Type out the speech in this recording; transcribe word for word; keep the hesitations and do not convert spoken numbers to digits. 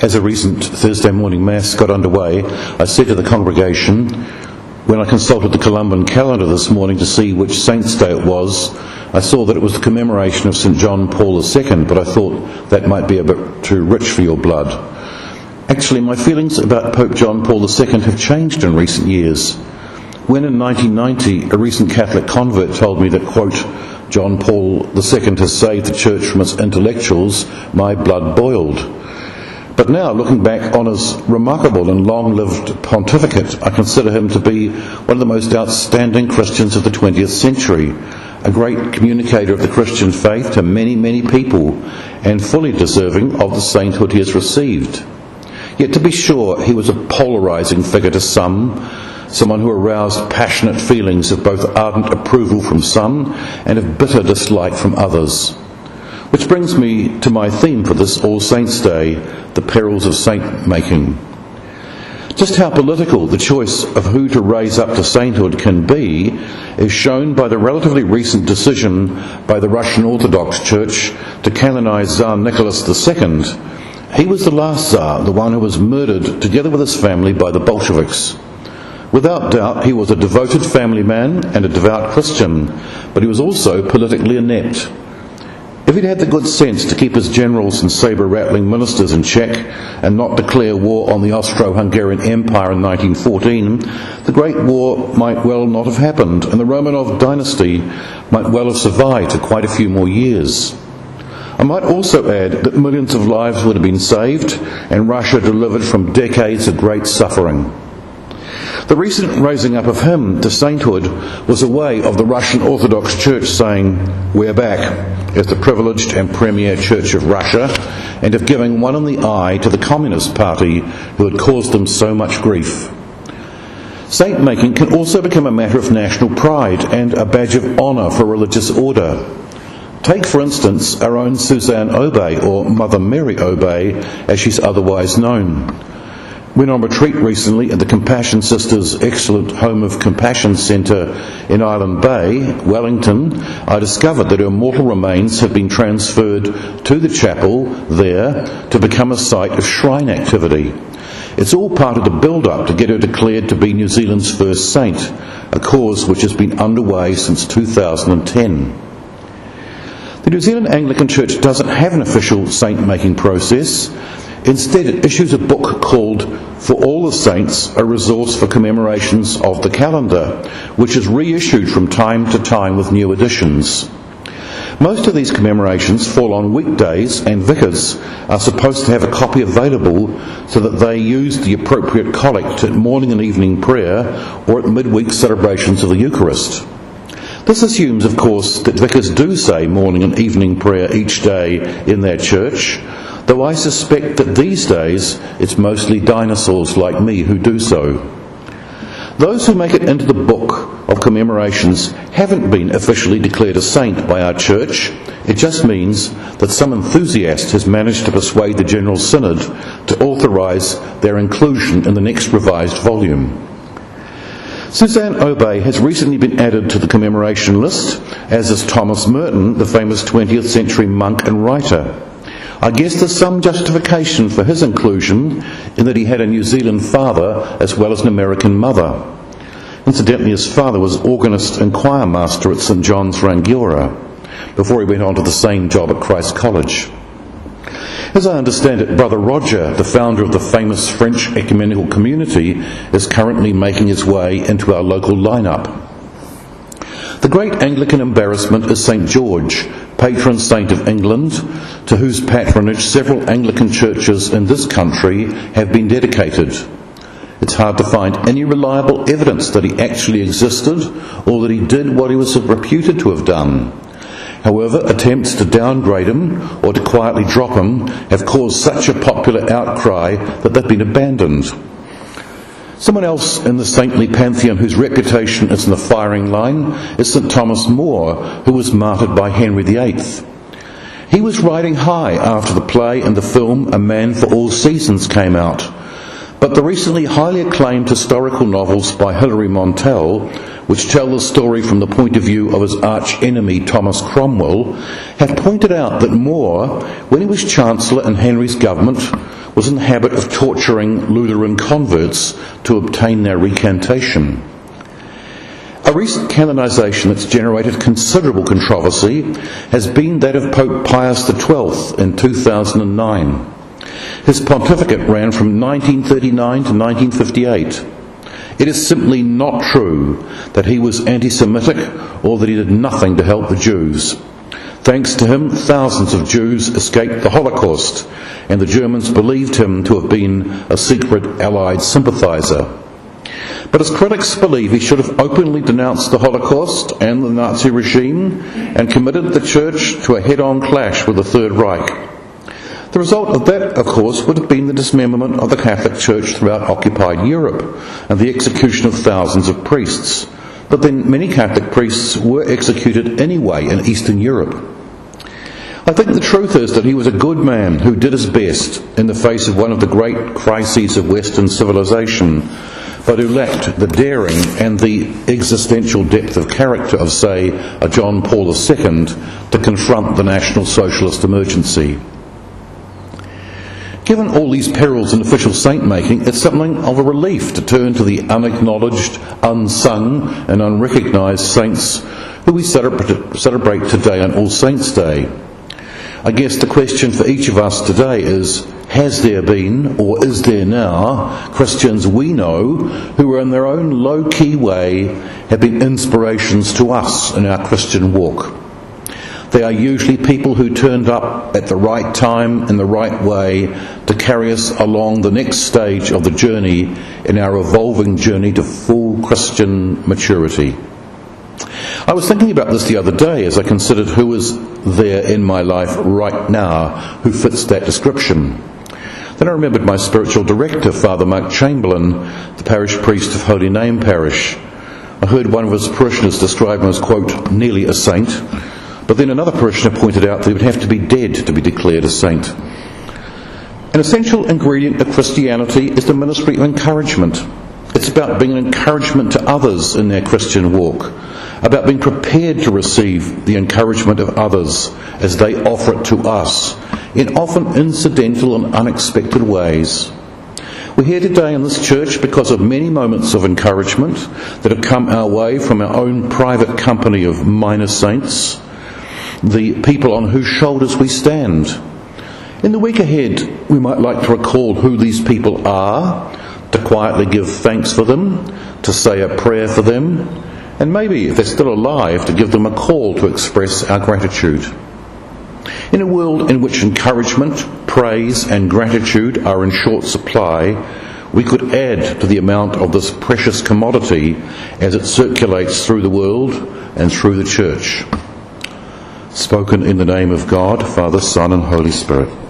As a recent Thursday morning Mass got underway, I said to the congregation, when I consulted the Columban calendar this morning to see which Saint's Day it was, I saw that it was the commemoration of Saint John Paul the Second, but I thought that might be a bit too rich for your blood. Actually, my feelings about Pope John Paul the Second have changed in recent years. When in nineteen ninety a recent Catholic convert told me that, quote, John Paul the Second has saved the Church from its intellectuals, my blood boiled. But now, looking back on his remarkable and long-lived pontificate, I consider him to be one of the most outstanding Christians of the twentieth century, a great communicator of the Christian faith to many, many people, and fully deserving of the sainthood he has received. Yet to be sure, he was a polarising figure to some, someone who aroused passionate feelings of both ardent approval from some and of bitter dislike from others. Which brings me to my theme for this All Saints' Day, the perils of saint-making. Just how political the choice of who to raise up to sainthood can be is shown by the relatively recent decision by the Russian Orthodox Church to canonize Tsar Nicholas the Second. He was the last Tsar, the one who was murdered together with his family by the Bolsheviks. Without doubt, he was a devoted family man and a devout Christian, but he was also politically inept. If he'd had the good sense to keep his generals and sabre-rattling ministers in check and not declare war on the Austro-Hungarian Empire in nineteen fourteen, the Great War might well not have happened, and the Romanov dynasty might well have survived for quite a few more years. I might also add that millions of lives would have been saved and Russia delivered from decades of great suffering. The recent raising up of him to sainthood was a way of the Russian Orthodox Church saying, we're back, as the privileged and premier Church of Russia, and of giving one in the eye to the Communist Party who had caused them so much grief. Saint-making can also become a matter of national pride and a badge of honour for religious order. Take, for instance, our own Suzanne Obey, or Mother Mary Obey, as she's otherwise known. When on retreat recently at the Compassion Sisters' excellent Home of Compassion Centre in Island Bay, Wellington, I discovered that her mortal remains have been transferred to the chapel there to become a site of shrine activity. It's all part of the build-up to get her declared to be New Zealand's first saint, a cause which has been underway since two thousand ten. The New Zealand Anglican Church doesn't have an official saint-making process. Instead, it issues a book called For All the Saints, a resource for commemorations of the calendar, which is reissued from time to time with new editions. Most of these commemorations fall on weekdays, and vicars are supposed to have a copy available so that they use the appropriate collect at morning and evening prayer or at midweek celebrations of the Eucharist. This assumes, of course, that vicars do say morning and evening prayer each day in their church, though I suspect that these days it's mostly dinosaurs like me who do so. Those who make it into the book of commemorations haven't been officially declared a saint by our church. It just means that some enthusiast has managed to persuade the General Synod to authorise their inclusion in the next revised volume. Suzanne Obey has recently been added to the commemoration list, as is Thomas Merton, the famous twentieth century monk and writer. I guess there's some justification for his inclusion in that he had a New Zealand father as well as an American mother. Incidentally, his father was organist and choir master at Saint John's Rangiora, before he went on to the same job at Christ College. As I understand it, Brother Roger, the founder of the famous French ecumenical community, is currently making his way into our local lineup. The great Anglican embarrassment is Saint George, patron saint of England, to whose patronage several Anglican churches in this country have been dedicated. It's hard to find any reliable evidence that he actually existed or that he did what he was reputed to have done. However, attempts to downgrade him or to quietly drop him have caused such a popular outcry that they've been abandoned. Someone else in the saintly pantheon whose reputation is in the firing line is Saint Thomas More, who was martyred by Henry the Eighth. He was riding high after the play and the film A Man for All Seasons came out, but the recently highly acclaimed historical novels by Hilary Mantel, which tell the story from the point of view of his arch-enemy Thomas Cromwell, have pointed out that More, when he was Chancellor in Henry's government, was in the habit of torturing Lutheran converts to obtain their recantation. A recent canonisation that's generated considerable controversy has been that of Pope Pius the twelfth in two thousand nine. His pontificate ran from nineteen thirty-nine to nineteen fifty-eight. It is simply not true that he was anti-Semitic or that he did nothing to help the Jews. Thanks to him, thousands of Jews escaped the Holocaust, and the Germans believed him to have been a secret Allied sympathiser. But as critics believe, he should have openly denounced the Holocaust and the Nazi regime and committed the Church to a head-on clash with the Third Reich. The result of that, of course, would have been the dismemberment of the Catholic Church throughout occupied Europe and the execution of thousands of priests. But then many Catholic priests were executed anyway in Eastern Europe. I think the truth is that he was a good man who did his best in the face of one of the great crises of Western civilization, but who lacked the daring and the existential depth of character of, say, a John Paul the Second to confront the National Socialist emergency. Given all these perils in official saint-making, it's something of a relief to turn to the unacknowledged, unsung and unrecognised saints who we celebrate today on All Saints' Day. I guess the question for each of us today is, has there been, or is there now, Christians we know who in their own low-key way have been inspirations to us in our Christian walk? They are usually people who turned up at the right time in the right way to carry us along the next stage of the journey in our evolving journey to full Christian maturity. I was thinking about this the other day as I considered who is there in my life right now who fits that description. Then I remembered my spiritual director, Father Mark Chamberlain, the parish priest of Holy Name Parish. I heard one of his parishioners describe him as, quote, nearly a saint, but then another parishioner pointed out that he would have to be dead to be declared a saint. An essential ingredient of Christianity is the ministry of encouragement. It's about being an encouragement to others in their Christian walk, about being prepared to receive the encouragement of others as they offer it to us, in often incidental and unexpected ways. We're here today in this church because of many moments of encouragement that have come our way from our own private company of minor saints, the people on whose shoulders we stand. In the week ahead, we might like to recall who these people are, to quietly give thanks for them, to say a prayer for them, and maybe, if they're still alive, to give them a call to express our gratitude. In a world in which encouragement, praise and gratitude are in short supply, we could add to the amount of this precious commodity as it circulates through the world and through the church. Spoken in the name of God, Father, Son and Holy Spirit.